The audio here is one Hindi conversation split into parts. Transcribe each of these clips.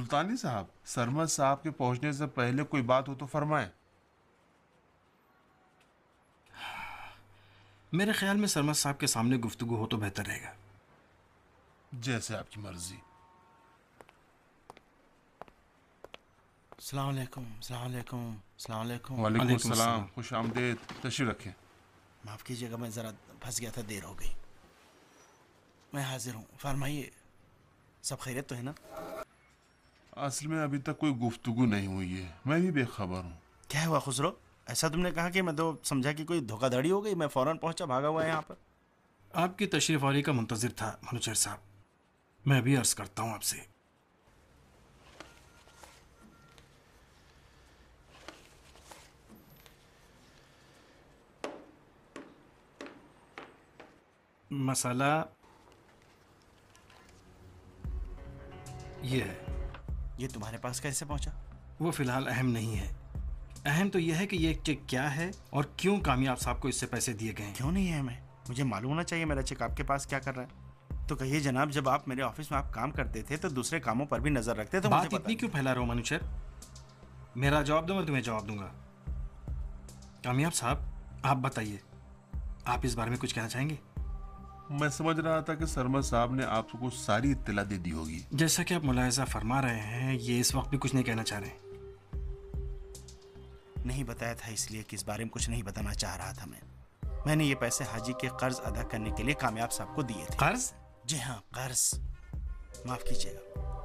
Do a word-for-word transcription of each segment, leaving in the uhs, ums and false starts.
सुल्तानी साहब, सरमद साहब के पहुंचने से पहले कोई बात हो तो फरमाएं। मेरे ख्याल में सरमद साहब के सामने गुफ्तगू हो तो बेहतर रहेगा। जैसे आपकी मर्जी। अस्सलाम वालेकुम, अस्सलाम वालेकुम, अस्सलाम वालेकुम। वालेकुम सलाम, खुश आमदेद, तशरीफ रखें। माफ़ कीजिएगा, मैं ज़रा फंस गया था, देर हो गई। मैं हाजिर हूँ, फरमाइए, सब खैरियत तो है ना? असल में अभी तक कोई गुफ्तगू नहीं हुई है, मैं भी बेखबर हूँ। क्या हुआ खुसरो? ऐसा तुमने कहा कि मैं तो समझा कि कोई धोखाधड़ी हो गई। मैं फ़ौरन पहुंचा, भागा हुआ है यहाँ पर। आपकी तशरीफ आरी का मुंतज़िर था मनूचेर साहब। मैं भी अर्ज़ करता हूँ आपसे। मसाला ये है। ये तुम्हारे पास कैसे पहुंचा? वो फ़िलहाल अहम नहीं है। अहम तो यह है कि ये चेक क्या है और क्यों कामयाब साहब को इससे पैसे दिए गए हैं। क्यों नहीं है? मैं मुझे मालूम होना चाहिए मेरा चेक आपके पास क्या कर रहा है। तो कहिए जनाब, जब आप मेरे ऑफिस में आप काम करते थे तो दूसरे कामों पर भी नजर रखते थे। बात इतनी क्यों फैला रहे हो मनुष्य? मेरा जवाब दो, मैं तुम्हें जवाब दूंगा। कामयाब साहब, आप बताइए, आप इस बारे में कुछ कहना चाहेंगे? मैं समझ रहा था कि सरमद साहब ने आपको सारी इत्तला दे दी होगी। जैसा कि आप मुलाहिजा फरमा रहे हैं, ये इस वक्त भी कुछ नहीं कहना चाह रहे। नहीं बताया था इसलिए कि इस बारे में कुछ नहीं बताना चाह रहा था। मैं मैंने ये पैसे हाजी के कर्ज अदा करने के लिए कामयाब साहब को दिए थे। कर्ज? जी हाँ, कर्ज। माफ कीजिएगा।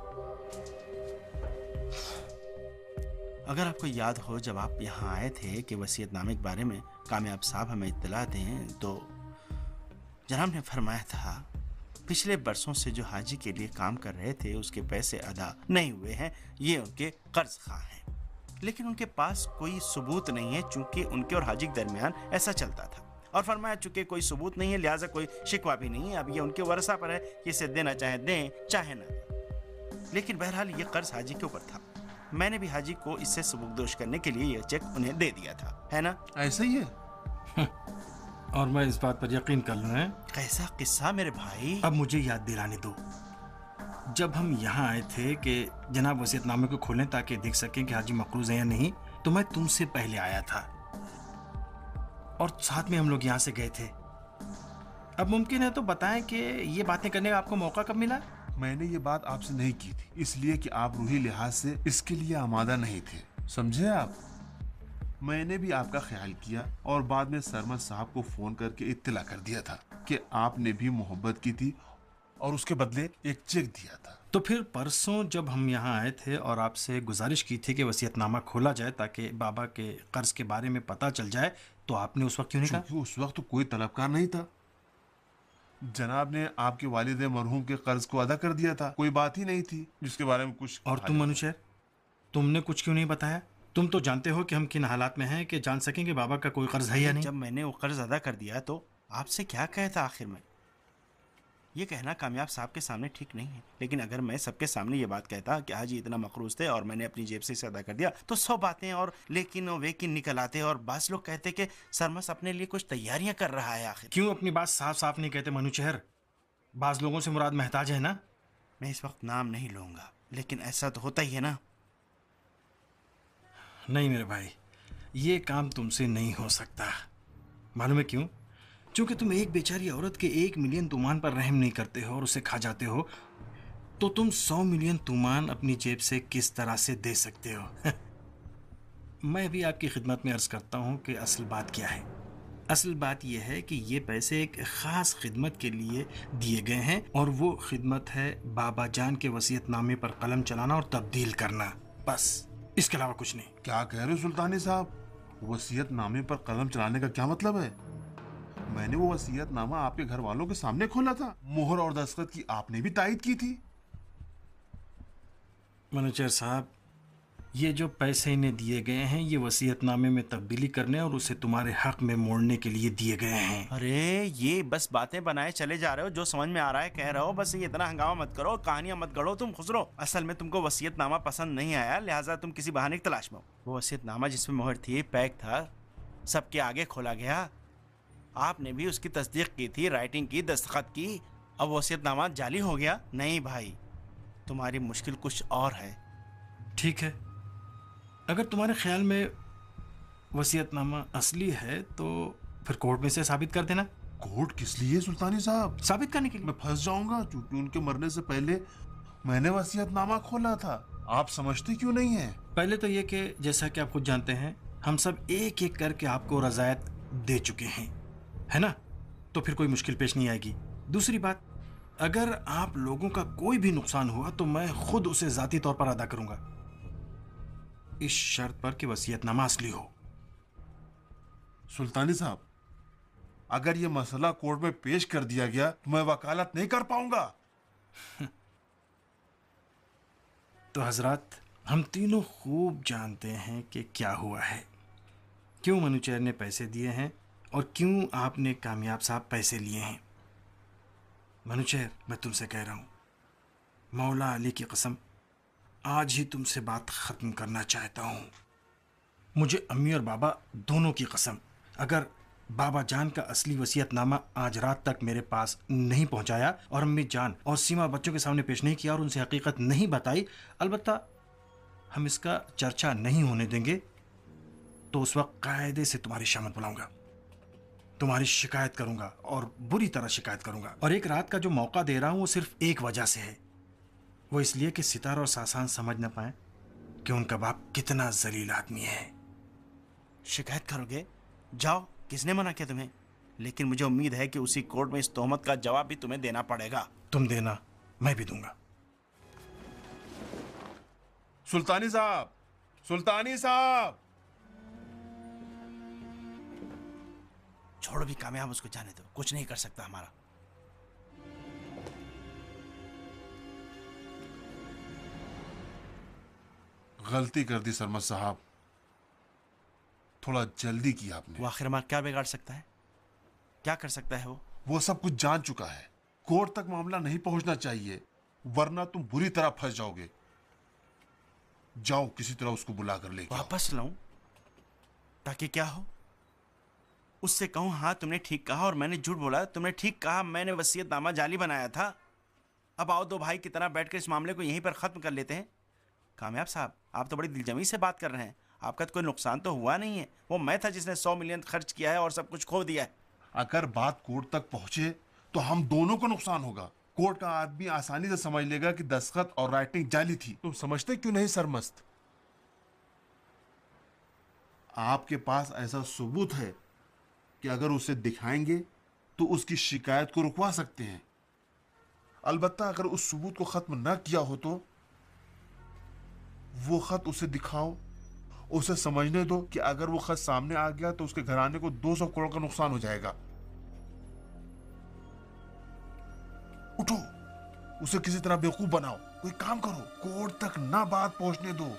अगर आपको याद हो, जब आप यहाँ आए थे कि वसीयतनामे के बारे में कामयाब साहब हमें इत्तला दें, तो जनाब ने फरमाया था पिछले बरसों से जो हाजी के लिए काम कर रहे थे उसके पैसे अदा नहीं हुए हैं, ये उनके कर्ज खा हैं। लेकिन उनके पास कोई सबूत नहीं है, चूंकि उनके और हाजी के दरमियान ऐसा चलता था। और फरमाया चूंकि कोई सबूत नहीं है, लिहाजा कोई शिकवा भी नहीं है। अब ये उनके वरसा पर है कि इसे देना चाहे दें, चाहे ना दें। लेकिन बहरहाल ये कर्ज हाजी के ऊपर था। मैंने भी हाजी को इससे सबूतदोश करने के लिए यह चेक उन्हें दे दिया था, है ना? ऐसा ही है। और मैं इस बात पर यकीन कर लूँ। कैसा किस्सा मेरे भाई? अब मुझे याद दिलाने दो। जब हम यहाँ आए थे कि जनाब वसीयतनामे को खोलें ताकि देख सकें कि हाजी मकरूज है या नहीं, तो मैं तुमसे पहले आया था और साथ में हम लोग यहाँ से गए थे। अब मुमकिन है तो बताएं कि ये बातें करने का आपको मौका कब मिला? मैंने ये बात आपसे नहीं की थी, इसलिए कि आप रूही लिहाज से इसके लिए आमादा नहीं थे, समझे आप? मैंने भी आपका ख्याल किया और बाद में सरमद साहब को फोन करके इत्तला कर दिया था कि आपने भी मोहब्बत की थी और उसके बदले एक चेक दिया था। तो फिर परसों जब हम यहाँ आए थे और आपसे गुजारिश की थी कि वसीयतनामा खोला जाए ताकि बाबा के कर्ज के बारे में पता चल जाए, तो आपने उस वक्त क्यों नहीं कहा? उस वक्त तो कोई तलबकार नहीं था। जनाब ने आपके वालिद मरहूम के कर्ज को अदा कर दिया था, कोई बात ही नहीं थी जिसके बारे में कुछ। और तुम मनुष्य, तुमने कुछ क्यों नहीं बताया? तुम तो जानते हो कि हम किन हालात में हैं कि जान सकें कि बाबा का कोई कर्ज है या नहीं। जब मैंने वो कर्ज अदा कर दिया तो आपसे क्या कहता आखिर में? ये कहना कामयाब साहब के सामने ठीक नहीं है, लेकिन अगर मैं सबके सामने ये बात कहता कि हाजी इतना मकरूज थे और मैंने अपनी जेब से इसे अदा कर दिया, तो सौ बातें और लेकिन और वेकिन निकल आते और बास लोग कहते कि सरमस अपने लिए कुछ तैयारियां कर रहा है। आखिर क्यों अपनी बात साफ साफ नहीं कहते मनुचहर? बाज लोगों से मुराद महताज है ना। मैं इस वक्त नाम नहीं लूंगा, लेकिन ऐसा तो होता ही है ना। नहीं मेरे भाई, ये काम तुमसे नहीं हो सकता। मालूम है क्यों? क्योंकि तुम एक बेचारी औरत के एक मिलियन तुमान पर रहम नहीं करते हो और उसे खा जाते हो, तो तुम सौ मिलियन तुमान अपनी जेब से किस तरह से दे सकते हो? मैं भी आपकी खिदमत में अर्ज करता हूँ कि असल बात क्या है। असल बात यह है कि ये पैसे एक ख़ास खिदमत के लिए दिए गए हैं और वो खिदमत है बाबा जान के वसीयतनामे पर कलम चलाना और तब्दील करना, बस, इसके अलावा कुछ नहीं। क्या कह रहे हो सुल्तानी साहब? वसीयतनामे पर कलम चलाने का क्या मतलब है? मैंने वो वसीयतनामा आपके घर वालों के सामने खोला था, मोहर और दस्तखत की आपने भी तायद की थी। मैनेजर साहब, ये जो पैसे इन्हें दिए गए हैं ये वसीयतनामे में तब्दीली करने और उसे तुम्हारे हक में मोड़ने के लिए दिए गए हैं। अरे ये बस बातें बनाए चले जा रहे हो, जो समझ में आ रहा है कह रहे हो, बस ये इतना हंगामा मत करो, कहानियां मत गढ़ो तुम खुसरो। असल में तुमको वसीयतनामा पसंद नहीं आया, लिहाजा तुम किसी बहाने की तलाश में हो। वो वसीयतनामा जिसमें मोहर थी, पैक था, सबके आगे खोला गया, आपने भी उसकी तस्दीक की थी, राइटिंग की, दस्तखत की, अब वसीयतनामा जाली हो गया। नहीं भाई, तुम्हारी मुश्किल कुछ और है। ठीक है, अगर तुम्हारे ख्याल में वसीयतनामा असली है तो फिर कोर्ट में से साबित कर देना। कोर्ट किस लिए सुल्तानी साहब? साबित करने के लिए। मैं फंस जाऊंगा क्योंकि उनके मरने से पहले मैंने वसीयतनामा खोला था। आप समझते क्यों नहीं है? पहले तो ये कि जैसा कि आप खुद जानते हैं, हम सब एक एक करके आपको रजायत दे चुके हैं, है ना? तो फिर कोई मुश्किल पेश नहीं आएगी। दूसरी बात, अगर आप लोगों का कोई भी नुकसान हुआ तो मैं खुद उसे जाती तौर पर अदा करूंगा, इस शर्त पर कि वसीयतनामा असली हो। सुल्तानी साहब, अगर ये मसला कोर्ट में पेश कर दिया गया तो मैं वकालत नहीं कर पाऊंगा। तो हजरात, हम तीनों खूब जानते हैं कि क्या हुआ है, क्यों मनुचेर ने पैसे दिए हैं और क्यों आपने कामयाब साहब पैसे लिए हैं। मनुचेर, मैं तुमसे कह रहा हूं, मौला अली की कसम, आज ही तुमसे बात खत्म करना चाहता हूं। मुझे अम्मी और बाबा दोनों की कसम, अगर बाबा जान का असली वसीयतनामा आज रात तक मेरे पास नहीं पहुंचाया और अम्मी जान और सीमा बच्चों के सामने पेश नहीं किया और उनसे हकीकत नहीं बताई, अलबत्ता हम इसका चर्चा नहीं होने देंगे, तो उस वक्त कायदे से तुम्हारी शामत बुलाऊंगा, तुम्हारी शिकायत करूंगा और बुरी तरह शिकायत करूंगा। और एक रात का जो मौका दे रहा हूं वो सिर्फ एक वजह से है, वो इसलिए कि सितार और सासान समझ ना पाए कि उनका बाप कितना जलील आदमी है। शिकायत करोगे? जाओ, किसने मना किया तुम्हें? लेकिन मुझे उम्मीद है कि उसी कोर्ट में इस तोहमत का जवाब भी तुम्हें देना पड़ेगा। तुम देना, मैं भी दूंगा। सुल्तानी साहब, सुल्तानी साहब। छोड़ो भी, कामयाब उसको जाने दो, कुछ नहीं कर सकता हमारा। गलती कर दी सरमद साहब, थोड़ा जल्दी किया आपने। वो आखिर में क्या बिगाड़ सकता है? क्या कर सकता है वो? वो सब कुछ जान चुका है। कोर्ट तक मामला नहीं पहुंचना चाहिए, वरना तुम बुरी तरह फंस जाओगे। जाओ, किसी तरह उसको बुला कर लेके आओ। वापस लाऊं? ताकि क्या हो? उससे कहूं हाँ तुमने ठीक कहा और मैंने झूठ बोला, तुमने ठीक कहा, मैंने वसीयतनामा जाली बनाया था। अब आओ दो भाई की तरह बैठकर इस मामले को यहीं पर खत्म कर लेते हैं। कामयाब साहब, आप तो बड़ी दिलजमी से बात कर रहे हैं, आपका तो कोई नुकसान तो हुआ नहीं है। वो मैं था जिसने सौ मिलियन खर्च किया है और सब कुछ खो दिया है। अगर बात कोर्ट तक पहुंचे तो हम दोनों को नुकसान होगा। कोर्ट का आदमी आसानी से समझ लेगा कि दस्तखत और राइटिंग जाली थी। तुम समझते क्यों नहीं सरमस्त? आपके पास ऐसा सबूत है कि अगर उसे दिखाएंगे तो उसकी शिकायत को रुकवा सकते हैं। अलबत्ता अगर उस सबूत को खत्म न किया हो तो वो खत उसे दिखाओ, उसे समझने दो कि अगर वो खत सामने आ गया तो उसके घराने को दो सौ करोड़ का नुकसान हो जाएगा। उठो, उसे किसी तरह बेवकूफ बनाओ, कोई काम करो, कोर्ट तक ना बात पहुंचने दो।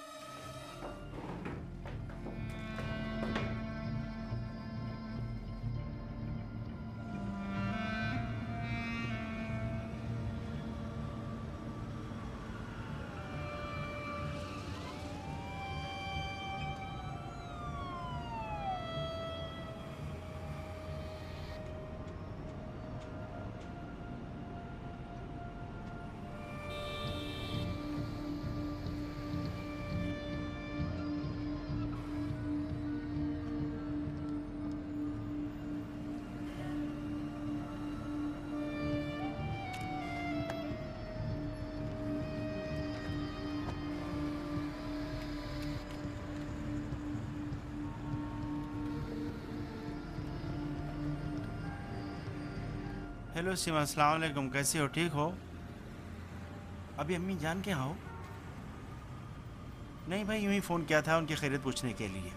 हेलो सीमा, अस्सलाम वालेकुम, कैसे हो? ठीक हो? अभी अम्मी जान के यहाँ हो? नहीं भाई, यूं ही फ़ोन किया था उनकी खैरियत पूछने के लिए।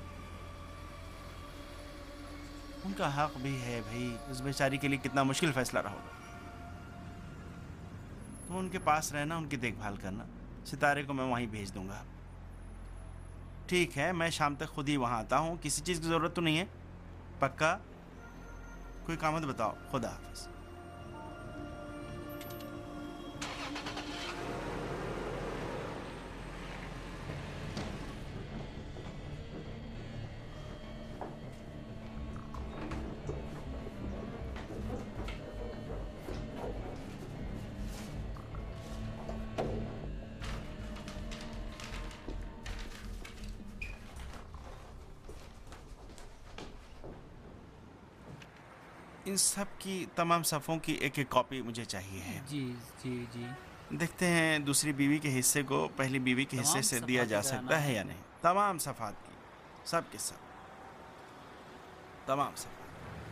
उनका हक भी है भाई, उस बेचारी के लिए कितना मुश्किल फैसला रहा होगा। तुम उनके पास रहना, उनकी देखभाल करना, सितारे को मैं वहीं भेज दूंगा। ठीक है, मैं शाम तक खुद ही वहाँ आता हूँ। किसी चीज़ की ज़रूरत तो नहीं है? पक्का? कोई काम तो बताओ। खुदा हाफिज़। इन सब की तमाम सफ़ों की एक एक कॉपी मुझे चाहिए है। जी जी जी। देखते हैं दूसरी बीवी के हिस्से को पहली बीवी के हिस्से तमाम से सफ़ा दिया जा की सकता कराना है है। या नहीं। तमाम सफ़ात की, सब के सब, तमाम सफ़ात।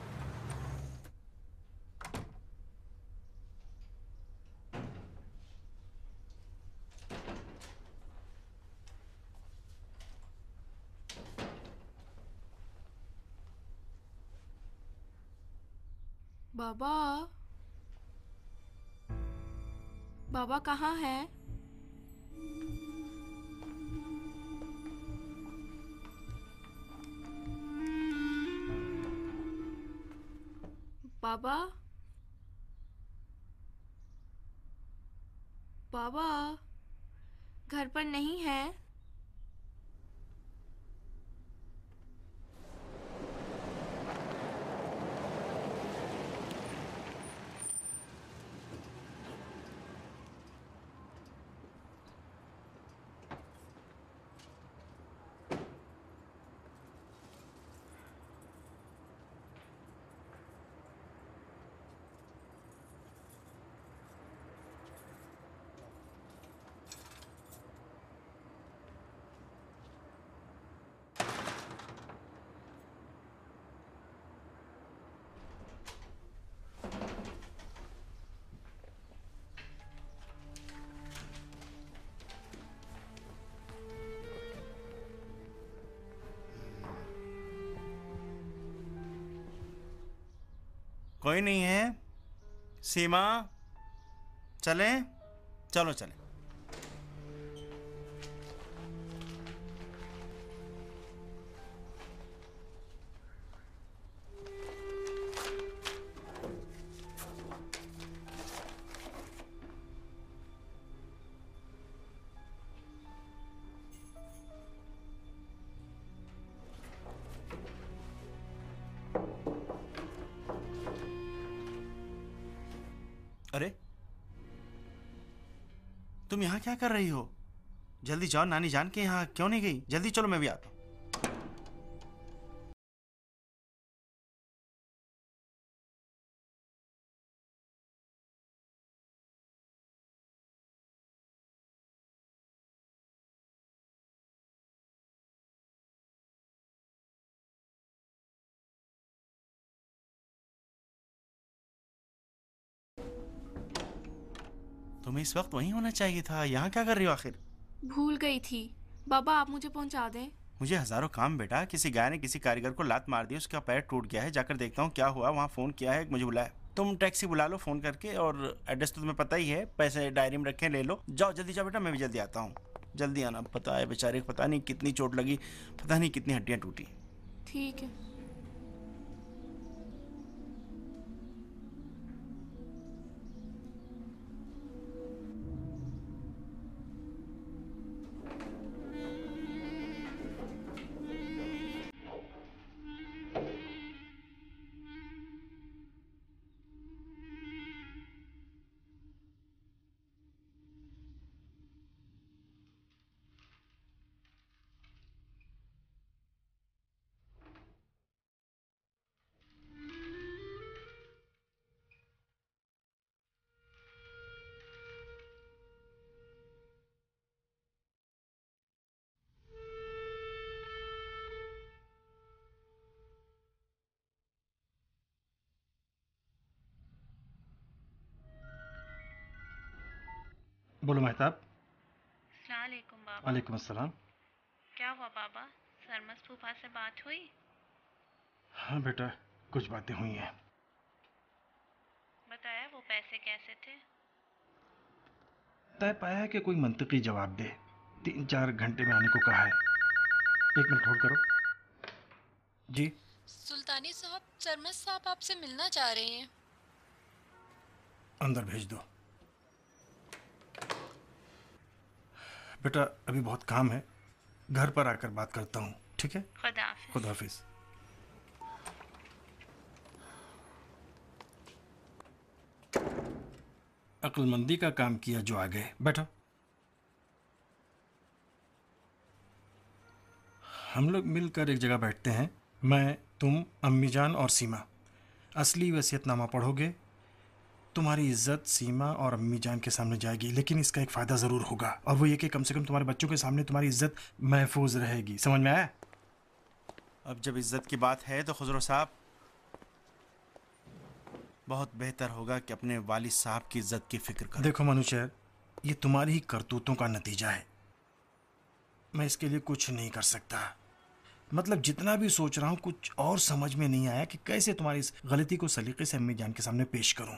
बाबा, बाबा कहाँ है? बाबा, बाबा घर पर नहीं है? कोई नहीं है। सीमा, चलें? चलो चलें। अरे, तुम यहाँ क्या कर रही हो? जल्दी जाओ, नानी जान के यहाँ क्यों नहीं गई? जल्दी चलो, मैं भी आता हूँ। तुम्हें इस वक्त वहीं होना चाहिए था। यहाँ क्या कर रही हो आखिर? भूल गई थी। बाबा आप मुझे पहुंचा दें। मुझे हजारों काम बेटा। किसी गाय ने किसी कारीगर को लात मार दी, उसका पैर टूट गया है, जाकर देखता हूँ क्या हुआ। वहाँ फ़ोन किया है, मुझे बुलाया। तुम टैक्सी बुला लो फ़ोन करके, और एड्रेस तो तुम्हें पता ही है, पैसे डायरी में रखें, ले लो। जाओ जल्दी जाओ बेटा, मैं भी जल्दी आता हूँ। जल्दी आना। पता है बेचारे को पता नहीं कितनी चोट लगी, पता नहीं कितनी हड्डियाँ टूटी। ठीक है। बोलो मेहताब। अस्सलामुअलैकुम बाबा। वालेकुम अस्सलाम। क्या हुआ बाबा, सरमस फूफा से बात हुई? हाँ बेटा, कुछ बातें हुई हैं। बताया वो पैसे कैसे थे? तय पाया है कि कोई मंतकी जवाब दे। तीन चार घंटे में आने को कहा है। एक मिनट होल्ड करो। जी सुल्तानी साहब, सरमस साहब आपसे मिलना चाह रहे हैं। अंदर भेज दो। बेटा अभी बहुत काम है, घर पर आकर बात करता हूँ, ठीक है? खुदा हाफिज। खुदा हाफिज। अक्लमंदी का काम किया जो आ गए। बैठो। हम लोग मिलकर एक जगह बैठते हैं, मैं, तुम, अम्मी जान और सीमा। असली वसीयतनामा पढ़ोगे, तुम्हारी इज्जत सीमा और अम्मी जान के सामने जाएगी, लेकिन इसका एक फ़ायदा ज़रूर होगा, और वो ये कि कम से कम तुम्हारे बच्चों के सामने तुम्हारी इज्जत महफूज रहेगी। समझ में आया? अब जब इज्जत की बात है तो खुसरो साहब, बहुत बेहतर होगा कि अपने वालिद साहब की इज्जत की फिक्र करो। देखो मनुष्य, ये तुम्हारी ही करतूतों का नतीजा है। मैं इसके लिए कुछ नहीं कर सकता। मतलब जितना भी सोच रहा हूँ, कुछ और समझ में नहीं आया कि कैसे तुम्हारी इस गलती को सलीके से अम्मी जान के सामने पेश करूँ।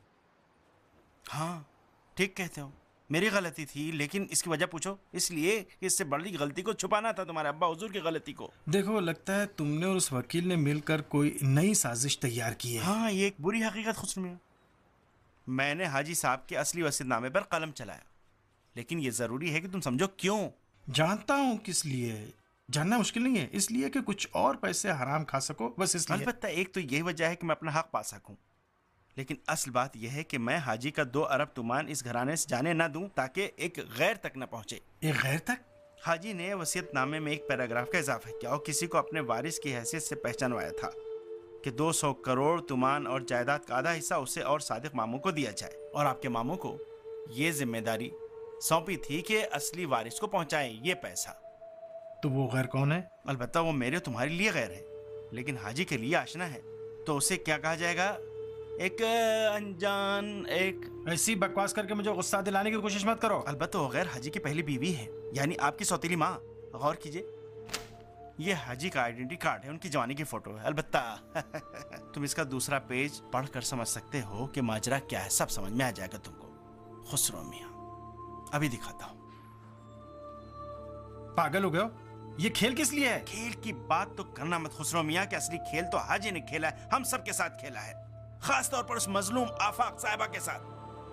हाँ, ठीक कहते हो, मेरी गलती थी, लेकिन इसकी वजह पूछो, इसलिए कि इससे बड़ी गलती को छुपाना था तुम्हारे अब्बा हुजूर की गलती को। देखो, लगता है तुमने और उस वकील ने मिलकर कोई नई साजिश तैयार की है। हाँ, ये एक बुरी हकीकत खुसरो मियां। मैंने हाजी साहब के असली वसीयतनामे पर कलम चलाया, लेकिन ये जरूरी है कि तुम समझो क्यों। जानता हूँ किस लिए, जानना मुश्किल नहीं है। इसलिए कि कुछ और पैसे हराम खा सको, बस इसलिए। अलबत्ता एक तो यही वजह है कि मैं अपना हक पा सकूं, लेकिन असल बात यह है कि मैं हाजी का दो अरब तुमान इस घराने से जाने ना दूं, ताकि एक गैर तक न पहुंचे। एक गैर तक? हाजी ने वसीयतनामे में एक पैराग्राफ का इजाफा किया और किसी को अपने वारिस की हैसियत से पहचानवाया था कि दो सौ करोड़ तुमान और जायदाद का आधा हिस्सा उसे और सादिक मामू को दिया जाए, और आपके मामू को ये जिम्मेदारी सौंपी थी कि असली वारिस को पहुंचाए ये पैसा। तो वो गैर कौन है? अलबत्ता वो मेरे तुम्हारे लिए गैर है, लेकिन हाजी के लिए आशना है। तो उसे क्या कहा जाएगा? एक अनजान, एक ऐसी बकवास करके मुझे गुस्सा दिलाने की कोशिश मत करो। अलबत्ता वो गैर हाजी की पहली बीवी है, यानी आपकी सौतीली माँ। गौर कीजिए, ये हाजी का आइडेंटिटी कार्ड है, उनकी जवानी की फोटो है। अलबत्ता तुम इसका दूसरा पेज पढ़कर समझ सकते हो कि माजरा क्या है, सब समझ में आ जाएगा तुमको। खुसरो मियां, अभी दिखाता हूँ। पागल हो गए हो? ये खेल किस लिए है? खेल की बात तो करना मत खुसरो मियां, कि असली खेल तो हाजी ने खेला है, हम सब के साथ खेला है, खास तौर पर उस मजलूम आफाक साहिबा के साथ।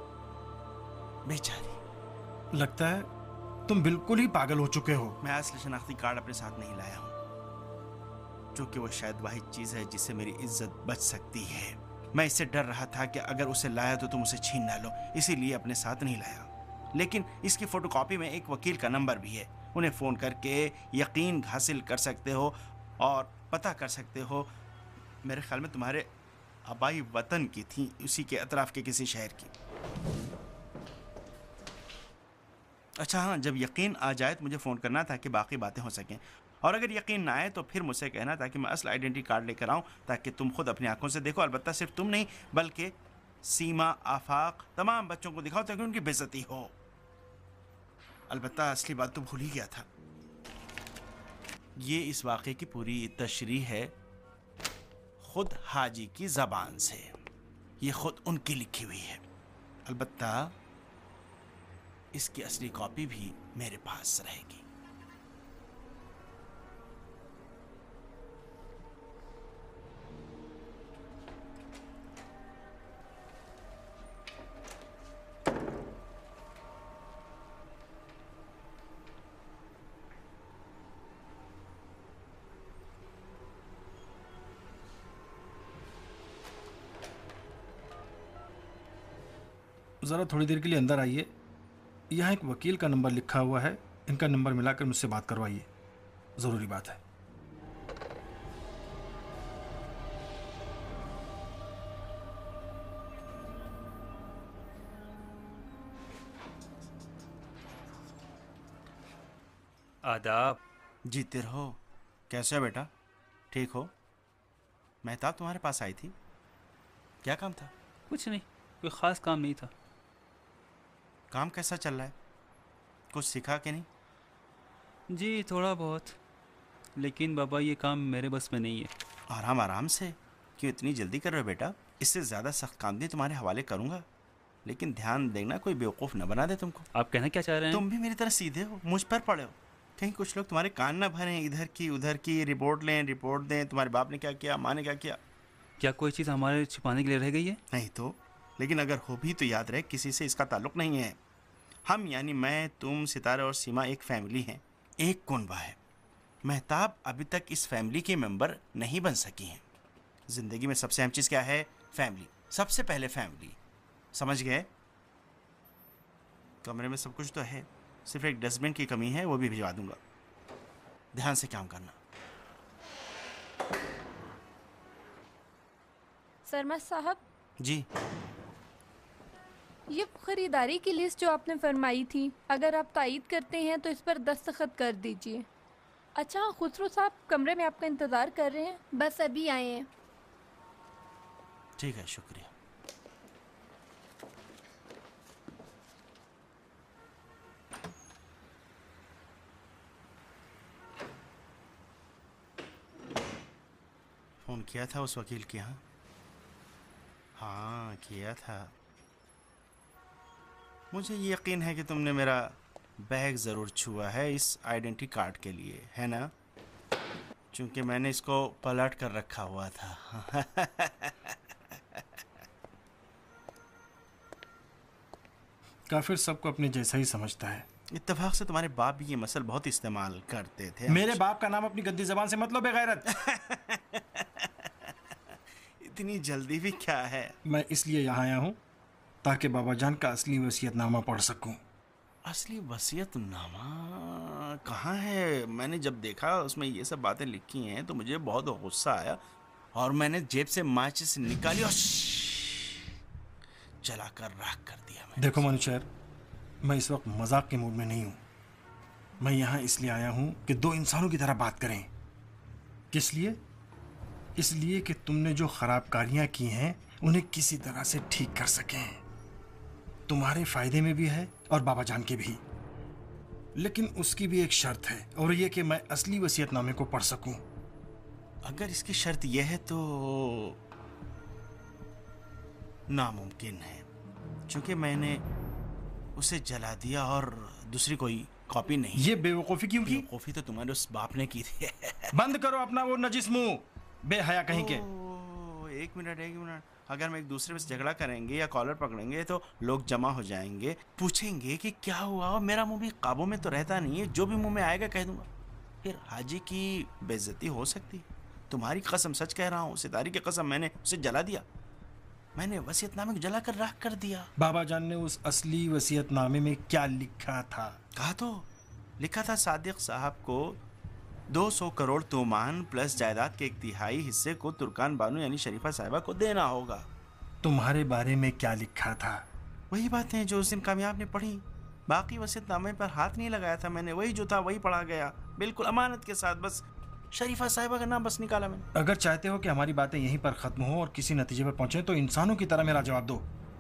बेचारी। लगता है तुम बिल्कुल ही पागल हो चुके हो। मैं असली शनाख्ती कार्ड अपने साथ नहीं लाया हूं, क्योंकि वो शायद वही चीज है जिससे मेरी इज्जत बच सकती है। मैं इससे डर रहा था कि अगर उसे लाया तो तुम उसे छीन ना लो, इसीलिए अपने साथ नहीं लाया। लेकिन इसकी फोटोकॉपी में एक वकील का नंबर भी है, उन्हें फ़ोन करके यकीन हासिल कर सकते हो और पता कर सकते हो। मेरे ख्याल में तुम्हारे आबाई वतन की थी, उसी के अतराफ के किसी शहर की। अच्छा हाँ, जब यकीन आ जाए तो मुझे फ़ोन करना ताकि बाकी बातें हो सकें, और अगर यकीन ना आए तो फिर मुझसे कहना ताकि मैं असल आइडेंटिटी कार्ड लेकर आऊँ, ताकि तुम खुद अपनी आंखों से देखो। अलबत्ता सिर्फ तुम नहीं, बल्कि सीमा, आफाक, तमाम बच्चों को दिखाओ ताकि उनकी बेइज्जती हो। अलबत्ता असली बात तो भूल ही गया था, ये इस वाक़े की पूरी तशरीह है खुद हाजी की ज़बान से, ये खुद उनकी लिखी हुई है। अलबत्ता इसकी असली कॉपी भी मेरे पास रहेगी। ज़रा थोड़ी देर के लिए अंदर आइए। यहाँ एक वकील का नंबर लिखा हुआ है, इनका नंबर मिलाकर मुझसे बात करवाइए, ज़रूरी बात है। आदाब। जीते रहो। कैसे हो बेटा? ठीक हो? मेहताब तुम्हारे पास आई थी, क्या काम था? कुछ नहीं, कोई ख़ास काम नहीं था। काम कैसा चल रहा है? कुछ सीखा कि नहीं? जी थोड़ा बहुत, लेकिन बाबा ये काम मेरे बस में नहीं है। आराम आराम से, क्यों इतनी जल्दी कर रहे हो बेटा? इससे ज़्यादा सख्त काम भी तुम्हारे हवाले करूँगा, लेकिन ध्यान देना कोई बेवकूफ़ न बना दे तुमको। आप कहना क्या चाह रहे हैं? तुम भी मेरी तरह सीधे हो, मुझ पर पड़े हो। कहीं कुछ लोग तुम्हारे कान ना भरें, इधर की उधर की, रिपोर्ट लें रिपोर्ट दें, तुम्हारे बाप ने क्या किया, माँ ने क्या किया। क्या कोई चीज़ हमारे छिपाने के लिए रह गई है? नहीं तो, लेकिन अगर हो भी तो याद रहे किसी से इसका ताल्लुक नहीं है। हम यानी मैं, तुम, सितारा और सीमा एक फैमिली हैं, एक कुनबा है। मेहताब अभी तक इस फैमिली के मेंबर नहीं बन सकी हैं। ज़िंदगी में सबसे अहम चीज़ क्या है? फैमिली। सबसे पहले फैमिली, समझ गए? कमरे में सब कुछ तो है, सिर्फ एक डस्टबिन की कमी है, वो भी भिजवा दूंगा। ध्यान से काम करना। सरमस साहब, जी। ये खरीदारी की लिस्ट जो आपने फरमाई थी, अगर आप तायीद करते हैं तो इस पर दस्तखत कर दीजिए। अच्छा, खुसरो साहब कमरे में आपका इंतज़ार कर रहे हैं, बस अभी आए हैं। ठीक है, शुक्रिया। फोन किया था उस वकील के यहाँ? हाँ किया था। मुझे यकीन है कि तुमने मेरा बैग ज़रूर छुआ है इस आइडेंटिटी कार्ड के लिए, है ना? क्योंकि मैंने इसको पलट कर रखा हुआ था। काफिर सबको अपने जैसा ही समझता है। इत्तेफाक से तुम्हारे बाप भी ये मसल बहुत इस्तेमाल करते थे। मेरे बाप का नाम अपनी गंदी जबान से मत लो बेगैरत। इतनी जल्दी भी क्या है? मैं इसलिए यहाँ आया हूँ ताकि बाबा जान का असली वसीयतनामा पढ़ सकूं। असली वसीयतनामा कहाँ है? मैंने जब देखा उसमें ये सब बातें लिखी हैं तो मुझे बहुत गुस्सा आया और मैंने जेब से माचिस निकाली और जलाकर राख कर दिया। मैंने देखो मनुष्यर, मैं इस वक्त मजाक के मूड में नहीं हूँ। मैं यहाँ इसलिए आया हूँ कि दो इंसानों की तरह बात करें। किस लिए? इसलिए कि तुमने जो खराबकारियाँ की हैं उन्हें किसी तरह से ठीक कर सकें। तुम्हारे फायदे में भी है और बाबा जान के भी। लेकिन उसकी भी एक शर्त है और ये कि मैं असली वसीयतनामे को पढ़ सकूं। अगर इसकी शर्त यह है तो नामुमकिन है, क्योंकि मैंने उसे जला दिया और दूसरी कोई कॉपी नहीं। ये बेवकूफ़ी क्यों की? बेवकूफ़ी तो तुम्हारे उस बाप ने की थी। बंद करो अपना वो नजिस मुंह, बेहया कहीं के। एक मिनट एक मिनट अगर हम एक दूसरे से झगड़ा करेंगे या कॉलर पकड़ेंगे तो लोग जमा हो जाएंगे, पूछेंगे कि क्या हुआ, और मेरा मुंह भी काबू में तो रहता नहीं है, जो भी मुंह में आएगा कह दूंगा। फिर हाजी की बेइज्जती हो सकती है। तुम्हारी कसम, सच कह रहा हूँ, सितारी की कसम, मैंने उसे जला दिया। मैंने वसीयतनामे को जलाकर राख कर दिया। बाबा जान ने उस असली वसीयतनामे में क्या लिखा था? कहा तो लिखा था सादिक साहब को दो सौ करोड़ तोमान प्लस जायदाद के एक तिहाई हिस्से को तुर्कान बानो यानी शरीफा साहिबा को देना होगा। तुम्हारे बारे में क्या लिखा था? वही बातें जो उस दिन कामयाब ने पढ़ी। बाकी वसीयतनामे पर हाथ नहीं लगाया था मैंने, वही जो था वही पढ़ा गया, बिल्कुल अमानत के साथ। बस शरीफा साहिबा का नाम बस निकाला मैंने। अगर चाहते हो कि हमारी बातें यहीं पर खत्म हो और किसी नतीजे पर पहुंचे तो इंसानों की तरह मेरा जवाब दो।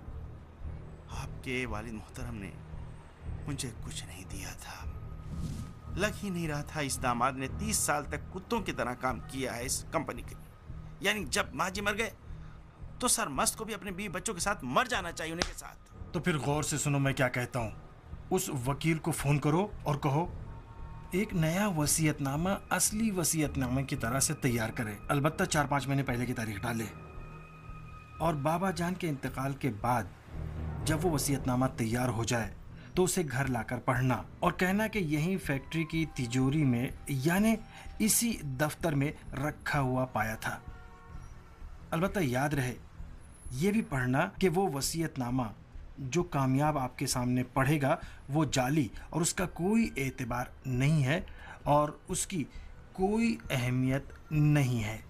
आपके वालिद मोहतरम ने मुझे कुछ नहीं दिया था। लग ही नहीं रहा था इस दामाद ने तीस साल तक कुत्तों की तरह काम किया है इस कंपनी के लिए। यानी जब माँ जी मर गए तो सरमस्त को भी अपने बीवी बच्चों के साथ मर जाना चाहिए उन्हीं के साथ। तो फिर गौर से सुनो मैं क्या कहता हूँ। उस वकील को फोन करो और कहो एक नया वसीयतनामा असली वसीयतनामे की तरह से तैयार करे, अलबत्ता चार पाँच महीने पहले की तारीख डाले। और बाबा जान के इंतकाल के बाद जब वो वसीयतनामा तैयार हो जाए तो उसे घर लाकर पढ़ना और कहना कि यहीं फैक्ट्री की तिजोरी में यानी इसी दफ्तर में रखा हुआ पाया था। अलबत्ता याद रहे ये भी पढ़ना कि वो वसीयतनामा जो कामयाब आपके सामने पढ़ेगा वो जाली और उसका कोई एतबार नहीं है और उसकी कोई अहमियत नहीं है।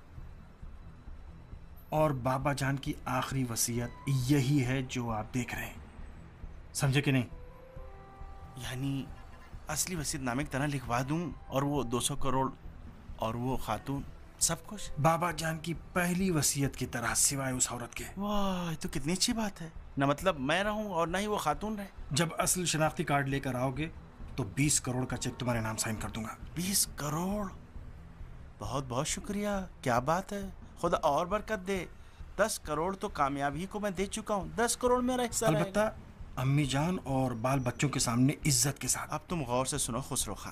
और बाबा जान की आखिरी वसीयत यही है जो आप देख रहे हैं, समझे कि नहीं? यानी असली वसीयतनामे की तरह लिखवा दूं और वो दो सौ करोड़ और वो खातून सब कुछ बाबा जान की पहली वसीयत की तरह, सिवाय उस औरत के। वाह, तो कितनी अच्छी बात है। न मतलब मैं रहूं और ना ही वो खातून रहे। जब असल शनाख्ती कार्ड लेकर आओगे तो बीस करोड़ का चेक तुम्हारे नाम साइन कर दूंगा। बीस करोड़? बहुत बहुत शुक्रिया, क्या बात है, खुदा और बरकत दे। दस करोड़ तो कामयाबी को मैं दे चुका हूँ, दस करोड़ मेरा हिस्सा अलबत्ता अम्मी जान और बाल बच्चों के सामने इज्जत के साथ। अब तुम गौर से सुनो खुसरो खान,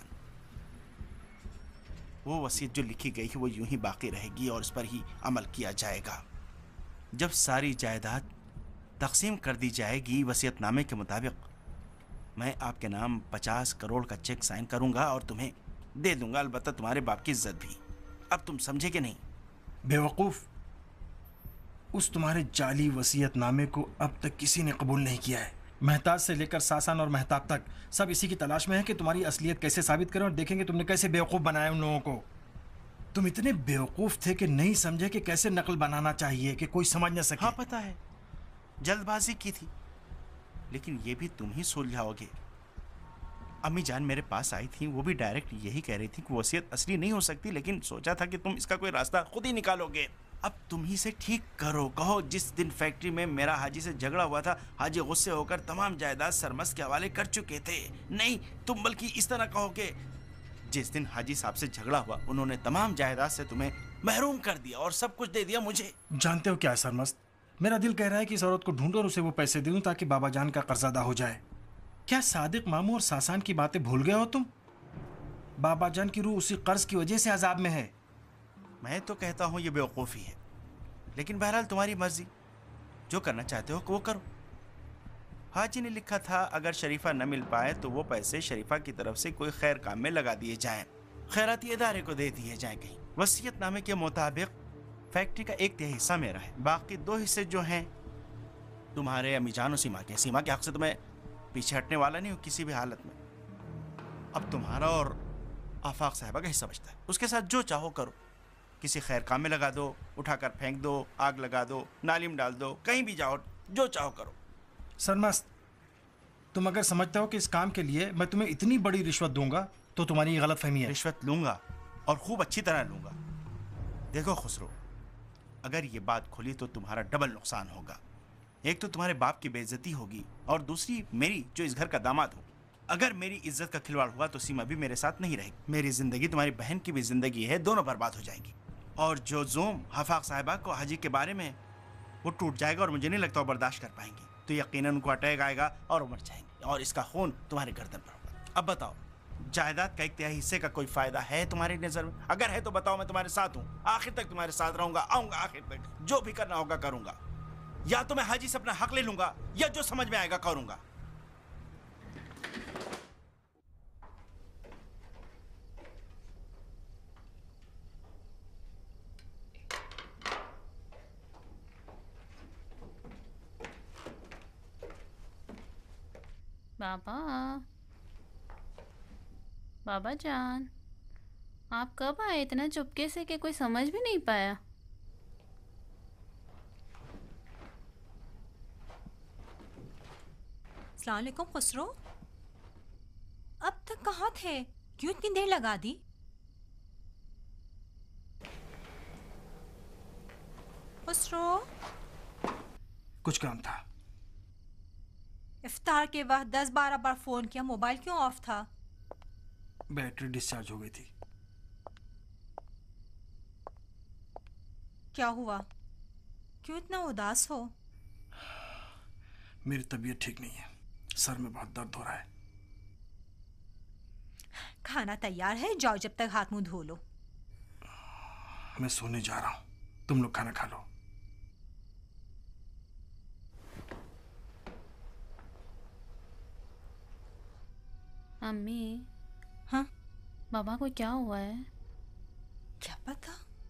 वो वसीयत जो लिखी गई है वो यूं ही बाकी रहेगी और उस पर ही अमल किया जाएगा। जब सारी जायदाद तकसीम कर दी जाएगी वसीयतनामे के मुताबिक, मैं आपके नाम पचास करोड़ का चेक साइन करूंगा और तुम्हें दे दूंगा, अलबत्ता तुम्हारे बाप की इज्जत भी। अब तुम समझे कि नहीं? बेवकूफ, उस तुम्हारे जाली वसीयतनामे को अब तक किसी ने कबूल नहीं किया है। महताज से लेकर सासान और महताब तक सब इसी की तलाश में है कि तुम्हारी असलियत कैसे साबित करें और देखेंगे तुमने कैसे बेवकूफ़ बनाया उन लोगों को। तुम इतने बेवकूफ थे कि नहीं समझे कि कैसे नकल बनाना चाहिए कि कोई समझ न सके। हाँ पता है, जल्दबाजी की थी, लेकिन ये भी तुम ही सुलझाओगे। अम्मी जान मेरे पास आई थी, वो भी डायरेक्ट यही कह रही थी कि वसीयत असली नहीं हो सकती, लेकिन सोचा था कि तुम इसका कोई रास्ता खुद ही निकालोगे। अब तुम ही से ठीक करो। कहो जिस दिन फैक्ट्री में मेरा हाजी से झगड़ा हुआ था, हाजी गुस्से होकर तमाम जायदाद सरमस के हवाले कर चुके थे। नहीं, तुम बल्कि इस तरह कहोगे जिस दिन हाजी साहब से झगड़ा हुआ उन्होंने तमाम जायदाद से तुम्हें महरूम कर दिया और सब कुछ दे दिया मुझे। जानते हो क्या है सरमस्त, मेरा दिल कह रहा है कि इस औरत को ढूंढो और उसे वो पैसे दे दूं ताकि बाबा जान का कर्ज अदा हो जाए। क्या सादिक मामू और सासान की बातें भूल गए हो तुम? बाबा जान की रूह उसी कर्ज की वजह से अजाब में है। मैं तो कहता हूँ ये बेवकूफ़ी है, लेकिन बहरहाल तुम्हारी मर्जी, जो करना चाहते हो वो करो। हाजी ने लिखा था अगर शरीफा न मिल पाए तो वो पैसे शरीफा की तरफ से कोई खैर काम में लगा दिए जाएं, खैराती इदारे को दे दिए जाएं कहीं। वसीयतनामे के मुताबिक फैक्ट्री का एक तिहाई हिस्सा मेरा है, बाकी दो हिस्से जो हैं तुम्हारे अमीजान और सीमा के। सीमा के हक से तो मैं पीछे हटने वाला नहीं हूँ किसी भी हालत में। अब तुम्हारा और आफाक साहिबा का हिस्सा बचता है, उसके साथ जो चाहो करो। किसी खैर काम में लगा दो, उठाकर फेंक दो, आग लगा दो, नाली में डाल दो, कहीं भी जाओ, जो चाहो करो। सरमस्त, तुम अगर समझते हो कि इस काम के लिए मैं तुम्हें इतनी बड़ी रिश्वत दूंगा तो तुम्हारी ये गलत फहमी है। रिश्वत लूंगा और खूब अच्छी तरह लूंगा। देखो खुसरो, अगर ये बात खुली तो तुम्हारा डबल नुकसान होगा। एक तो तुम्हारे बाप की बेइज्जती होगी और दूसरी मेरी, जो इस घर का दामाद हूँ। अगर मेरी इज्जत का खिलवाड़ हुआ तो सीमा भी मेरे साथ नहीं रहेगी। मेरी जिंदगी, तुम्हारी बहन की भी जिंदगी है, दोनों बर्बाद हो जाएंगी। और जो जोम हफाक साहिबा को हाजी के बारे में, वो टूट जाएगा और मुझे नहीं लगता वो बर्दाश्त कर पाएंगी। तो यकीनन उनको अटैक आएगा और वो मर जाएंगे और इसका खून तुम्हारे गर्दन पर होगा। अब बताओ, जायदाद का एक तिहाई हिस्से का कोई फायदा है तुम्हारी नजर में? अगर है तो बताओ, मैं तुम्हारे साथ हूँ, आखिर तक तुम्हारे साथ रहूंगा, आऊंगा आखिर तक, जो भी करना होगा करूंगा। या तो मैं हाजी से अपना हक ले लूंगा या जो समझ में आएगा करूंगा। बाबा, बाबा जान, आप कब आए इतना चुपके से कि कोई समझ भी नहीं पाया? अस्सलाम वालेकुम खुसरो, अब तक कहाँ थे? क्यों इतनी देर लगा दी? खुसरो, कुछ काम था। इफ्तार के वक्त दस बारह बार फोन किया, मोबाइल क्यों ऑफ था? बैटरी डिस्चार्ज हो गई थी। क्या हुआ? क्यों इतना उदास हो? मेरी तबीयत ठीक नहीं है, सर में बहुत दर्द हो रहा है। खाना तैयार है, जाओ जब तक हाथ मुंह धो लो। मैं सोने जा रहा हूँ, तुम लोग खाना खा लो। अम्मी, हाँ बाबा को क्या हुआ है? क्या पता।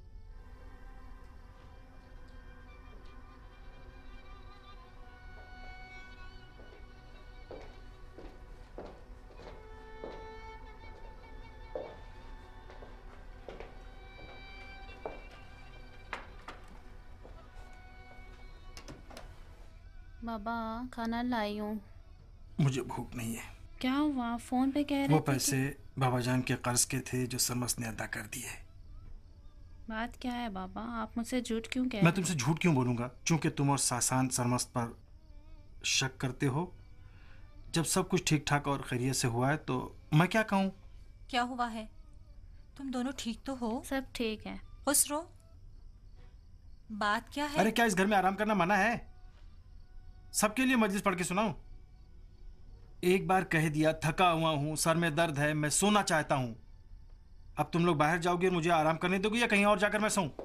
बाबा, खाना लाई हूँ। मुझे भूख नहीं है। क्या हुआ? फोन पे कह रहे वो थे पैसे बाबा जान के कर्ज के थे जो सरमस ने अदा कर दिए। बात क्या है बाबा? आप मुझसे झूठ क्यों कह मैं रहे तुमसे झूठ क्यों बोलूंगा? क्योंकि तुम और सासान सरमस पर शक करते हो। जब सब कुछ ठीक ठाक और खैरियत से हुआ है तो मैं क्या कहूँ? क्या हुआ है? तुम दोनों ठीक तो हो? सब ठीक है। खुसरो, बात क्या है? अरे क्या इस घर में आराम करना मना है? सबके लिए मजलिस पढ़ के सुनाऊं? एक बार कह दिया, थका हुआ हूं, सर में दर्द है, मैं सोना चाहता हूं। अब तुम लोग बाहर जाओगे और मुझे आराम करने दोगे या कहीं और जाकर मैं सोऊं?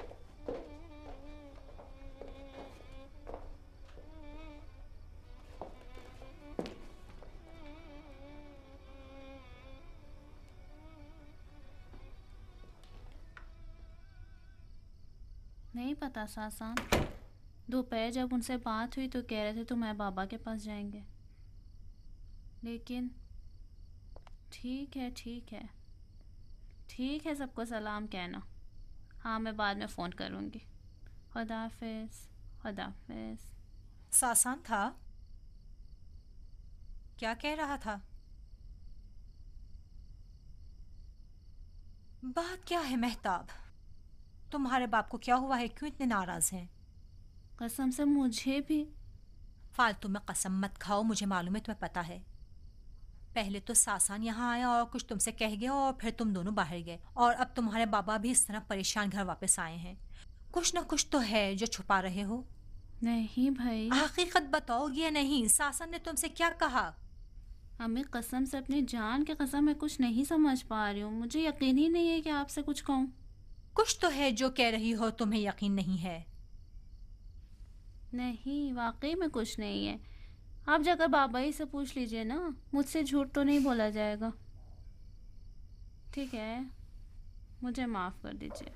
नहीं पता सासान, दोपहर जब उनसे बात हुई तो कह रहे थे तो मैं बाबा के पास जाएंगे। लेकिन ठीक है ठीक है ठीक है सबको सलाम कहना। हाँ, मैं बाद में फ़ोन करूँगी। खुदा हाफिज़, खुदा हाफिज़। सासान था, क्या कह रहा था? बात क्या है मेहताब? तुम्हारे बाप को क्या हुआ है? क्यों इतने नाराज हैं? कसम से मुझे भी। फालतू में कसम मत खाओ, मुझे मालूम है, तुम्हें पता है। पहले तो सासान यहाँ आया और कुछ तुमसे कह गया और फिर तुम दोनों बाहर गए, और अब तुम्हारे बाबा भी इस तरह परेशान घर वापस आए हैं। कुछ ना कुछ तो है जो छुपा रहे हो। नहीं भाई, हकीकत बताओगे या नहीं? सासन ने तुमसे क्या कहा? हमें कसम से, अपनी जान के कसम, मैं कुछ नहीं समझ पा रही हूँ। मुझे यकीन ही नहीं है कि आपसे कुछ कहूँ। कुछ तो है जो कह रही हो, तुम्हें यकीन नहीं है। नहीं, वाकई में कुछ नहीं है। आप जाकर बाबा ही से पूछ लीजिए ना, मुझसे झूठ तो नहीं बोला जाएगा। ठीक है, मुझे माफ़ कर दीजिए।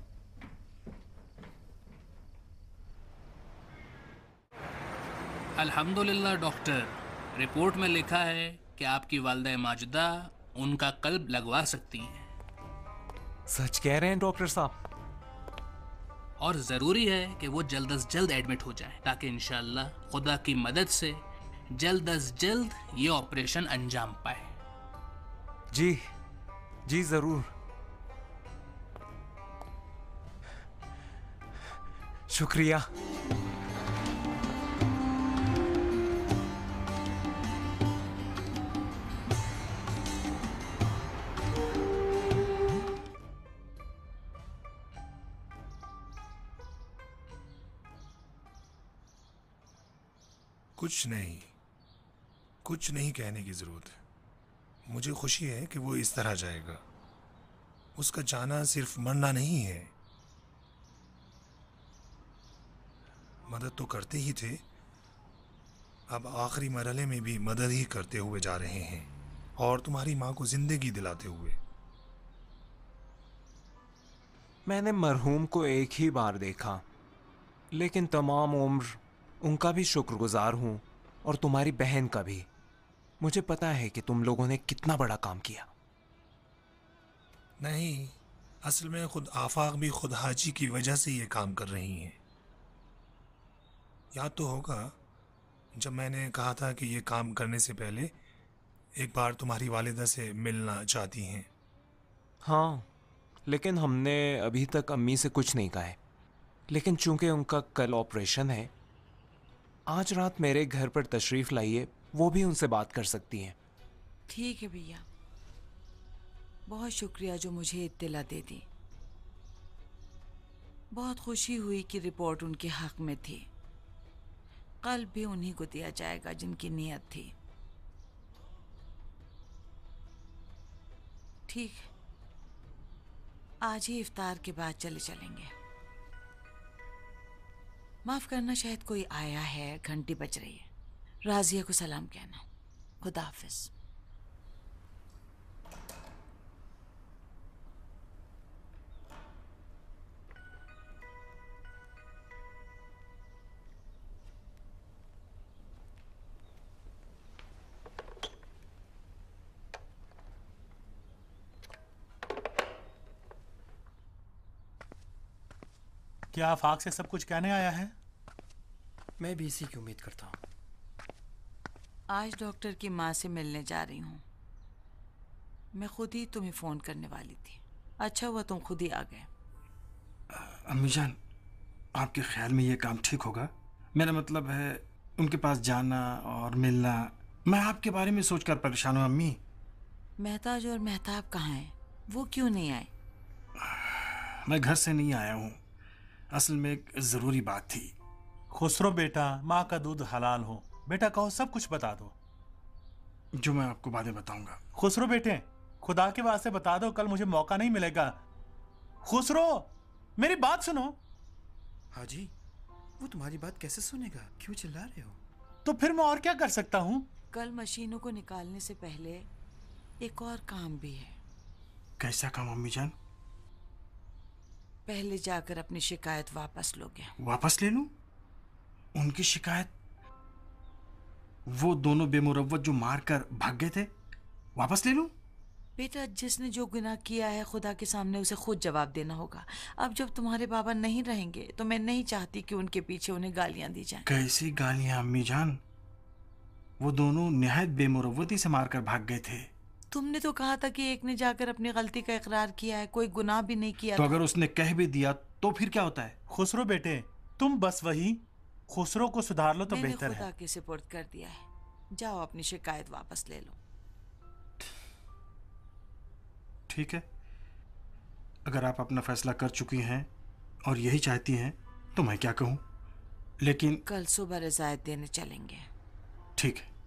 अल्हम्दुलिल्लाह डॉक्टर, रिपोर्ट में लिखा है कि आपकी वालिदा माजिदा उनका कल्ब लगवा सकती हैं। सच कह रहे हैं डॉक्टर साहब? और ज़रूरी है कि वो जल्द अज जल्द एडमिट हो जाए ताकि इंशाअल्लाह खुदा की मदद से जल्द अज जल्द ये ऑपरेशन अंजाम पाए। जी जी ज़रूर। शुक्रिया। कुछ नहीं, कुछ नहीं कहने की जरूरत है। मुझे खुशी है कि वो इस तरह जाएगा। उसका जाना सिर्फ मरना नहीं है। मदद तो करते ही थे, अब आखिरी मरहले में भी मदद ही करते हुए जा रहे हैं, और तुम्हारी माँ को जिंदगी दिलाते हुए। मैंने मरहूम को एक ही बार देखा, लेकिन तमाम उम्र उनका भी शुक्रगुजार हूँ, और तुम्हारी बहन का भी। मुझे पता है कि तुम लोगों ने कितना बड़ा काम किया। नहीं, असल में खुद आफाक भी खुद हाजी की वजह से ये काम कर रही हैं। याद तो होगा जब मैंने कहा था कि ये काम करने से पहले एक बार तुम्हारी वालिदा से मिलना चाहती हैं। हाँ, लेकिन हमने अभी तक अम्मी से कुछ नहीं कहा है। लेकिन चूंकि उनका कल ऑपरेशन है, आज रात मेरे घर पर तशरीफ़ लाइए, वो भी उनसे बात कर सकती हैं। ठीक है भैया, बहुत शुक्रिया जो मुझे इत्तला दे दी। बहुत खुशी हुई कि रिपोर्ट उनके हक में थी। कल भी उन्हीं को दिया जाएगा जिनकी नीयत थी। ठीक, आज ही इफ्तार के बाद चले चलेंगे। माफ करना, शायद कोई आया है, घंटी बज रही है। राजिया को सलाम कहना। खुदा हाफिज। क्या आफाक से सब कुछ कहने आया है? मैं भी इसी की उम्मीद करता हूँ। आज डॉक्टर की माँ से मिलने जा रही हूँ। मैं खुद ही तुम्हें फ़ोन करने वाली थी। अच्छा हुआ तुम खुद ही आ गए। अम्मी जान, आपके ख्याल में ये काम ठीक होगा? मेरा मतलब है उनके पास जाना और मिलना। मैं आपके बारे में सोचकर परेशान हूँ अम्मी। मेहताज और मेहताब कहाँ हैं? वो क्यों नहीं आए? मैं घर से नहीं आया हूँ, असल में एक ज़रूरी बात थी। खुसरो बेटा, माँ का दूध हलाल हो। बेटा कहो, सब कुछ बता दो। जो मैं आपको बाद में बताऊंगा। खुसरो बेटे, खुदा के वास्ते बता दो, कल मुझे मौका नहीं मिलेगा। खुसरो, मेरी बात सुनो। हाजी, वो तुम्हारी बात कैसे सुनेगा? क्यों चिल्ला रहे हो? तो फिर मैं और क्या कर सकता हूँ? कल मशीनों को निकालने से पहले एक और काम भी है। कैसा काम अम्मी जान? पहले जाकर अपनी शिकायत वापस लोगे। वापस ले लूं? उनकी शिकायत? वो दोनों बेमुरव्वत जो मारकर भाग गए थे, वापस ले लूं? बेटा, जिसने जो गुनाह किया है खुदा के सामने उसे खुद जवाब देना होगा। अब जब तुम्हारे बाबा नहीं रहेंगे तो मैं नहीं चाहती कि उनके पीछे उन्हें गालियां दी जाएं। कैसी गालियां अम्मी जान? वो दोनों निहायत बेमुरव्वती से मारकर भाग गए थे। तुमने तो कहा था कि एक ने जाकर अपनी गलती का इकरार किया है, कोई गुनाह भी नहीं किया तो था। अगर उसने कह भी दिया तो फिर क्या होता है? खुसरो बेटे, तुम बस वही खुसरो को सुधार लो तो मैंने बेहतर खुदा है। के सुपुर्द कर दिया है। जाओ अपनी शिकायत वापस ले लो। ठीक है, अगर आप अपना फैसला कर चुकी हैं और यही चाहती हैं तो मैं क्या कहूँ, लेकिन कल सुबह रजायत देने चलेंगे। ठीक है।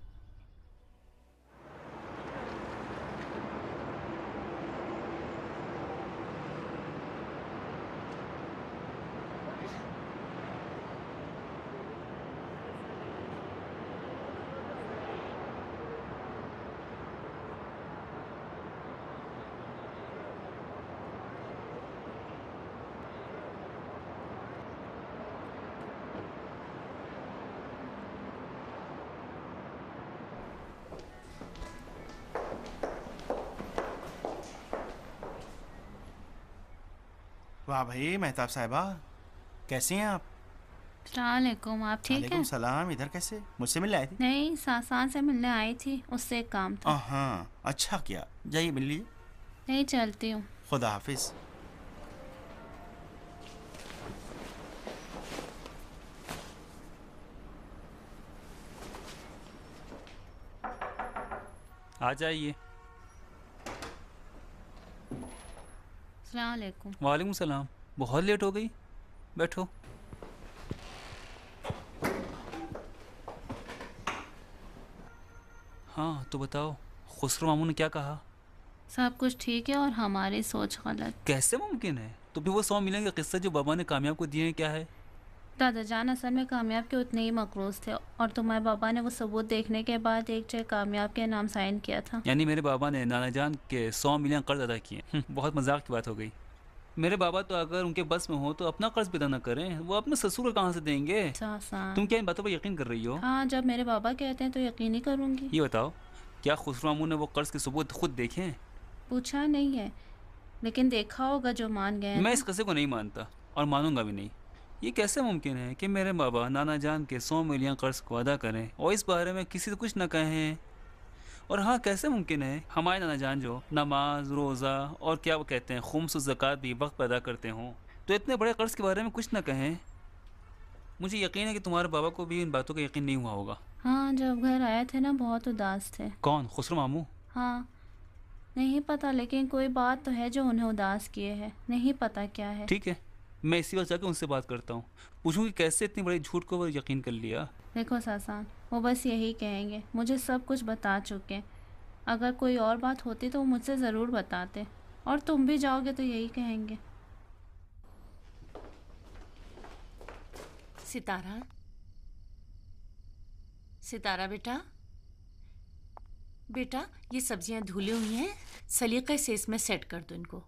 वाह भाई मेहताब साहिबा, कैसी हैं आप? अस्सलामुअलैकुम, आप ठीक वालेकुम हैं? सलाम। इधर कैसे? मुझसे मिलने आई थी? नहीं, सासान से मिलने आई थी, उससे एक काम था। हाँ, अच्छा किया। जाइए मिल लीजिए। नहीं, चलती हूँ। खुदा हाफिज। आ जाइए। अस्सलामुअलैकुम। वालेकुम सलाम। बहुत लेट हो गई, बैठो। हाँ तो बताओ, खुसरो मामू ने क्या कहा? सब कुछ ठीक है और हमारी सोच गलत। कैसे मुमकिन है? तो फिर वो सौ मिलियन का किस्सा जो बाबा ने कामयाब को दिए हैं क्या है? दादा जान असल में कामयाब के उतने ही मकरूज थे और तुम्हारे बाबा ने वो सबूत देखने के बाद एक चेक कामयाब के नाम साइन किया था। यानी मेरे बाबा ने नाना जान के सौ मिलियन कर्ज अदा किए। हम्म, बहुत मजाक की बात हो गई। मेरे बाबा तो अगर उनके बस में हो तो अपना कर्ज अदा न करें, वो अपने ससुर को कहाँ से देंगे? तुम क्या इन बातों पर यकीन कर रही हो? हाँ, जब मेरे बाबा कहते हैं तो यकीन ही करूँगी। ये बताओ, क्या खुसरो मामू ने वो कर्ज के सबूत खुद देखे हैं? पूछा नहीं है, लेकिन देखा होगा जो मान गए। मैं इस किस्से को नहीं मानता और मानूंगा भी नहीं। ये कैसे मुमकिन है कि मेरे बाबा नाना जान के सौ मिलियन कर्ज को अदा करें और इस बारे में किसी से कुछ न कहें? और हाँ, कैसे मुमकिन है हमारे नाना जान जो नमाज, रोज़ा और क्या वो कहते हैं खुम्स और ज़कात भी वक्त पर अदा करते हों, तो इतने बड़े कर्ज के बारे में कुछ न कहें? मुझे यकीन है कि तुम्हारे बाबा को भी इन बातों का यकीन नहीं हुआ होगा। हाँ, जब घर आए थे ना बहुत उदास थे। कौन? खुसरो मामू? हाँ, नहीं पता, लेकिन कोई बात तो है जो उन्हें उदास किए है। नहीं पता क्या है। ठीक है, मैं इसी वक्त जाकर उनसे बात करता हूँ, पूछूंगी कैसे इतनी बड़ी झूठ को वो यकीन कर लिया। देखो सासान, वो बस यही कहेंगे, मुझे सब कुछ बता चुके। अगर कोई और बात होती तो वो मुझसे ज़रूर बताते, और तुम भी जाओगे तो यही कहेंगे। सितारा, सितारा बेटा, बेटा ये सब्जियां धुली हुई हैं, सलीके से इसमें सेट कर दो इनको।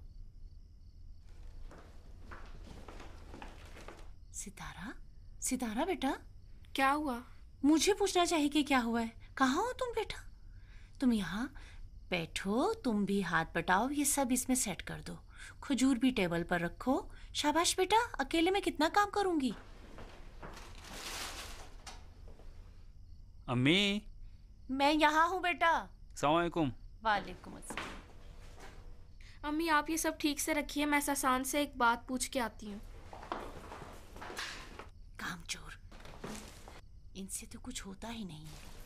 सितारा, सितारा बेटा, क्या हुआ? मुझे पूछना चाहिए कि क्या हुआ है। कहाँ हो तुम बेटा? तुम यहाँ बैठो, तुम भी हाथ बटाओ, ये सब इसमें सेट कर दो। खजूर भी टेबल पर रखो। शाबाश बेटा, अकेले में कितना काम करूंगी। अम्मी, मैं यहाँ हूँ बेटा। अस्सलाम वालेकुम। वालेकुम अस्सलाम। अम्मी आप ये सब ठीक से रखिए, मैं सासान से एक बात पूछ के आती हूँ। कामचोर, इनसे तो कुछ होता ही नहीं।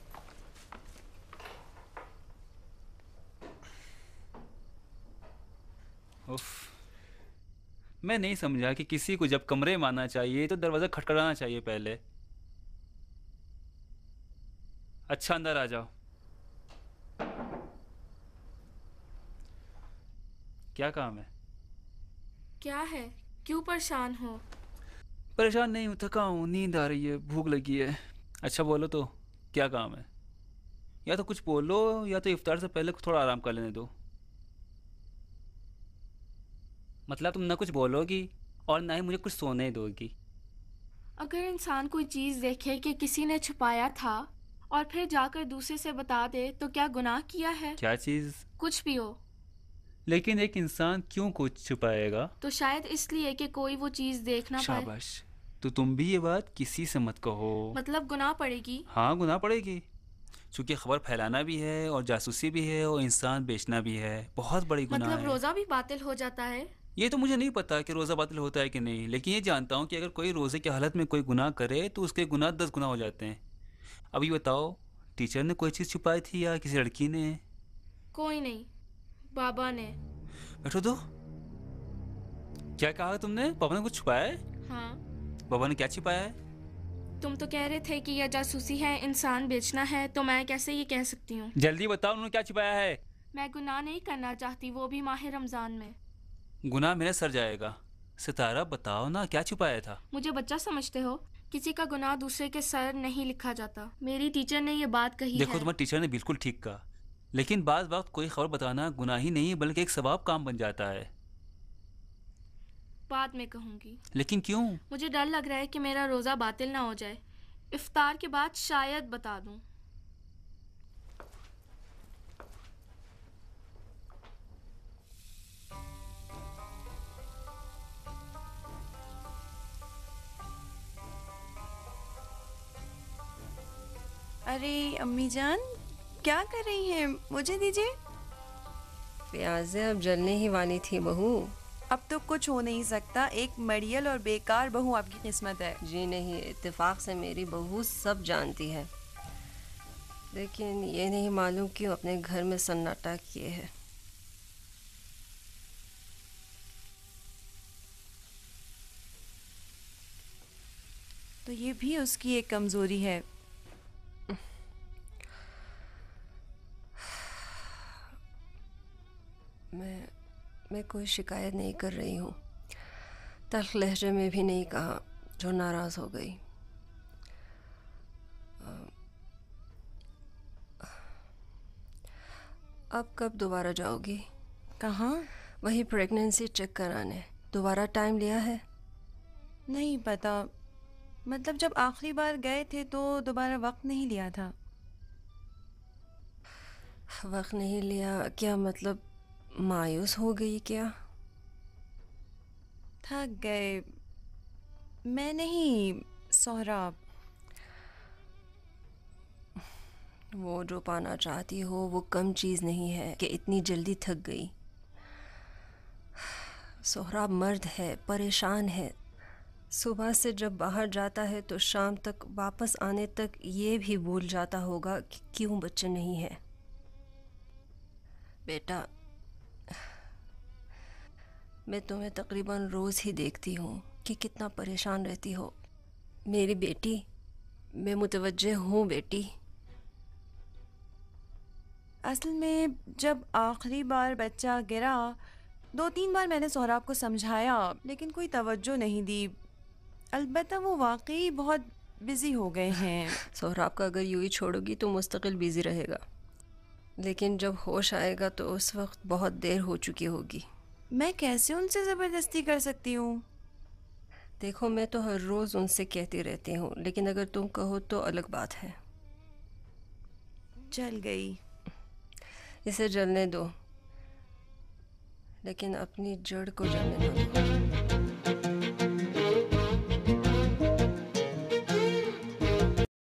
उफ, मैं नहीं समझा कि किसी को जब कमरे में आना चाहिए तो दरवाज़ा खटखटाना चाहिए पहले। अच्छा, अंदर आ जाओ। क्या काम है? क्या है? क्यों परेशान हो? परेशान नहीं हूँ, थका हूँ, नींद आ रही है, भूख लगी है। अच्छा बोलो तो क्या काम है? या तो कुछ बोलो या तो इफ्तार से पहले थोड़ा आराम कर लेने दो। मतलब तुम ना कुछ बोलोगी और ना ही मुझे कुछ सोने दोगी। अगर इंसान कोई चीज़ देखे कि किसी ने छुपाया था और फिर जाकर दूसरे से बता दे तो क्या गुनाह किया है? क्या चीज़? कुछ भी हो, लेकिन एक इंसान क्यों कुछ छुपाएगा? तो शायद इसलिए कि कोई वो चीज देख ना पाए। शाबाश। तो तुम भी ये बात किसी से मत कहो। मतलब गुनाह पड़ेगी? हाँ, गुनाह पड़ेगी, क्योंकि खबर फैलाना भी है और जासूसी भी है और इंसान बेचना भी है। बहुत बड़ी गुनाह मतलब है। रोजा भी बातिल हो जाता है? ये तो मुझे नहीं पता कि रोज़ा बातिल होता है कि नहीं, लेकिन ये जानता हूँ कि अगर कोई रोज़े की हालत में कोई गुनाह करे तो उसके गुनाह दस गुना हो जाते हैं। अभी बताओ, टीचर ने कोई चीज़ छुपाई थी या किसी लड़की ने? कोई नहीं, बाबा ने। बैठो तो। क्या कहा तुमने? पापा ने कुछ छुपाया है? हाँ। बाबा ने क्या छुपाया है? तुम तो कह रहे थे कि यह जासूसी है, इंसान बेचना है, तो मैं कैसे ये कह सकती हूँ? जल्दी बताओ, उन्होंने क्या छुपाया है? मैं गुनाह नहीं करना चाहती, वो भी माह रमजान में। गुनाह मेरे सर जाएगा। सितारा बताओ ना, क्या छुपाया था? मुझे बच्चा समझते हो? किसी का गुनाह दूसरे के सर नहीं लिखा जाता। मेरी टीचर ने ये बात कही देखो, है। तुम्हारे टीचर ने बिल्कुल ठीक कहा, लेकिन बाज़ वक्त कोई खबर बताना गुनाह ही नहीं बल्कि एक सवाब काम बन जाता है। बाद में कहूँगी। लेकिन क्यों? मुझे डर लग रहा है कि मेरा रोज़ा बातिल ना हो जाए। इफ्तार के बाद शायद बता दूँ। अरे अम्मी जान, क्या कर रही हैं? मुझे दीजिए। प्याज़ें अब जलने ही वाली थी बहू। अब तो कुछ हो नहीं सकता, एक मड़ियल और बेकार बहू आपकी किस्मत है। जी नहीं, इत्तेफाक से मेरी बहू सब जानती है, लेकिन ये नहीं मालूम क्यों अपने घर में सन्नाटा किए है। तो ये भी उसकी एक कमजोरी है। मैं मैं कोई शिकायत नहीं कर रही हूँ, तल्ख लहजे में भी नहीं कहा जो नाराज़ हो गई। अब कब दोबारा जाओगी? कहाँ? वही प्रेगनेंसी चेक कराने। दोबारा टाइम लिया है? नहीं पता, मतलब जब आखिरी बार गए थे तो दोबारा वक्त नहीं लिया था। वक्त नहीं लिया क्या मतलब मायूस हो गई क्या? थक गए। मैं नहीं, सोहराब। वो जो पाना चाहती हो वो कम चीज़ नहीं है कि इतनी जल्दी थक गई। सोहराब मर्द है, परेशान है। सुबह से जब बाहर जाता है तो शाम तक वापस आने तक ये भी भूल जाता होगा कि क्यों बच्चे नहीं है। बेटा, मैं तुम्हें तकरीबन रोज़ ही देखती हूँ कि कितना परेशान रहती हो। मेरी बेटी, मैं मुतवज्जे हूँ बेटी। असल में जब आखिरी बार बच्चा गिरा, दो तीन बार मैंने सोहराब को समझाया लेकिन कोई तवज्जो नहीं दी। अलबत्ता वो वाकई बहुत बिज़ी हो गए हैं। सोहराब का अगर यूँ ही छोड़ोगी तो मुस्तकिल बिज़ी रहेगा, लेकिन जब होश आएगा तो उस वक्त बहुत देर हो चुकी होगी। मैं कैसे उनसे ज़बरदस्ती कर सकती हूँ? देखो, मैं तो हर रोज़ उनसे कहती रहती हूँ, लेकिन अगर तुम कहो तो अलग बात है। जल गई। इसे जलने दो, लेकिन अपनी जड़ को जलने ना दो।